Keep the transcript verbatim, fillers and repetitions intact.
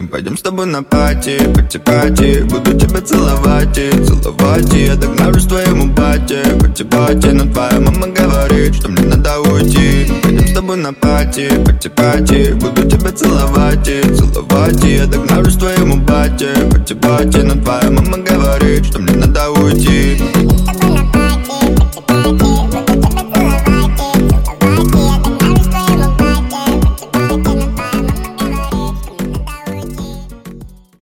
Пойдем с тобой на пати, пати-пати. Буду тебя целовать и целовать. И я догнавшись твоему бате, пати-пати. Но твоя мама говорит, что мне надо уйти. Пойдем с тобой на пати, пати-пати. Буду тебя целовать и целовать. И я догнавшись твоему бате, пати-пати. Но твоя мама говорит, что мне надо уйти.